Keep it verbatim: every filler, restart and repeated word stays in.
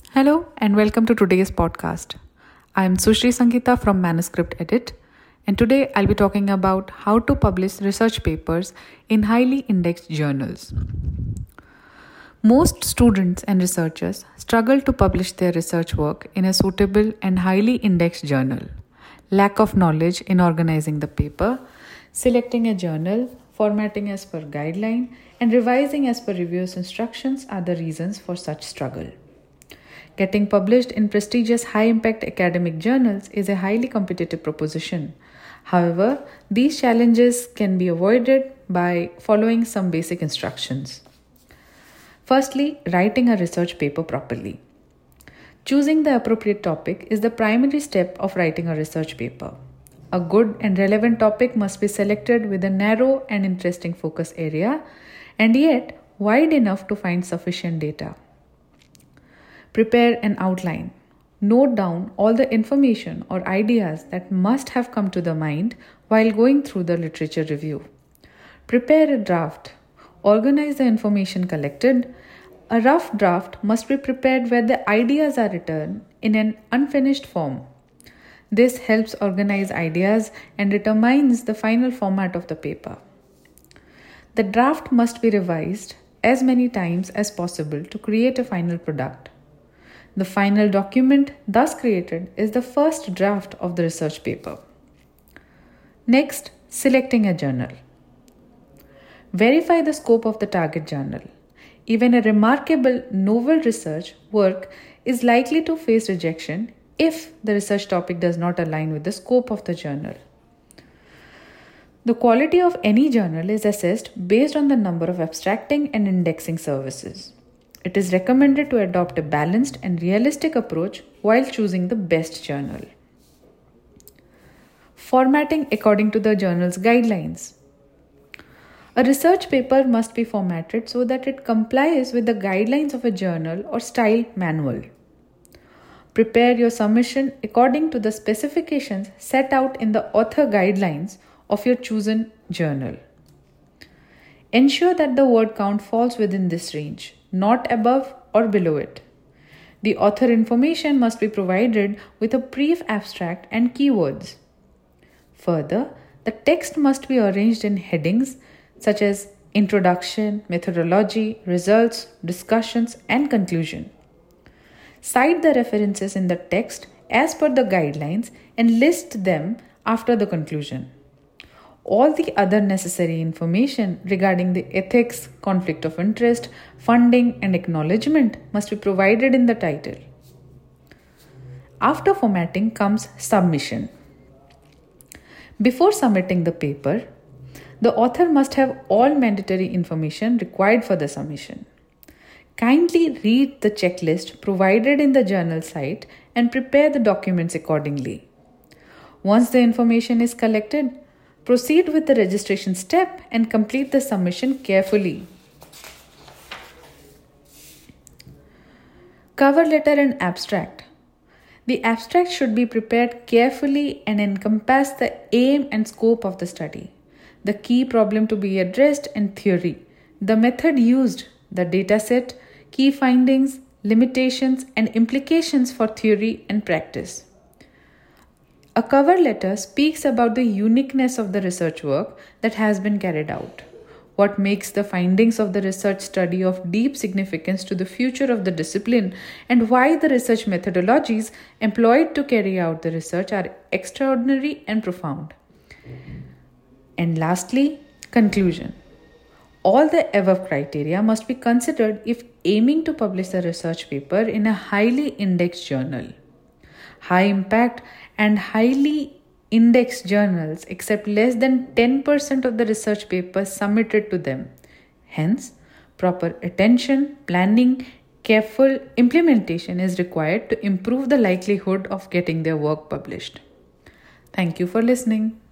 Hello and welcome to today's podcast. I am Sushri Sangeeta from Manuscript Edit, and today I'll be talking about how to publish research papers in highly indexed journals. Most students and researchers struggle to publish their research work in a suitable and highly indexed journal. Lack of knowledge in organizing the paper, selecting a journal, formatting as per guideline, and revising as per reviewer's instructions are the reasons for such struggle. Getting published in prestigious high-impact academic journals is a highly competitive proposition. However, these challenges can be avoided by following some basic instructions. Firstly, writing a research paper properly. Choosing the appropriate topic is the primary step of writing a research paper. A good and relevant topic must be selected with a narrow and interesting focus area, and yet wide enough to find sufficient data. Prepare an outline. Note down all the information or ideas that must have come to the mind while going through the literature review. Prepare a draft. Organize the information collected. A rough draft must be prepared where the ideas are written in an unfinished form. This helps organize ideas and determines the final format of the paper. The draft must be revised as many times as possible to create a final product. The final document thus created is the first draft of the research paper. Next, selecting a journal. Verify the scope of the target journal. Even a remarkable novel research work is likely to face rejection if the research topic does not align with the scope of the journal. The quality of any journal is assessed based on the number of abstracting and indexing services. It is recommended to adopt a balanced and realistic approach while choosing the best journal. Formatting according to the journal's guidelines. A research paper must be formatted so that it complies with the guidelines of a journal or style manual. Prepare your submission according to the specifications set out in the author guidelines of your chosen journal. Ensure that the word count falls within this range, not above or below it. The author information must be provided with a brief abstract and keywords. Further, the text must be arranged in headings such as introduction, methodology, results, discussions, and conclusion. Cite the references in the text as per the guidelines and list them after the conclusion. All the other necessary information regarding the ethics, conflict of interest, funding, and acknowledgement must be provided in the title. After formatting comes submission. Before submitting the paper, the author must have all mandatory information required for the submission. Kindly read the checklist provided in the journal site and prepare the documents accordingly. Once the information is collected, proceed with the registration step and complete the submission carefully. Cover letter and abstract. The abstract should be prepared carefully and encompass the aim and scope of the study, the key problem to be addressed and theory, the method used, the dataset, key findings, limitations, and implications for theory and practice. A cover letter speaks about the uniqueness of the research work that has been carried out, what makes the findings of the research study of deep significance to the future of the discipline, and why the research methodologies employed to carry out the research are extraordinary and profound. And lastly, conclusion. All the above criteria must be considered if aiming to publish a research paper in a highly indexed journal. High impact and highly indexed journals accept less than ten percent of the research papers submitted to them. Hence, proper attention, planning, careful implementation is required to improve the likelihood of getting their work published. Thank you for listening.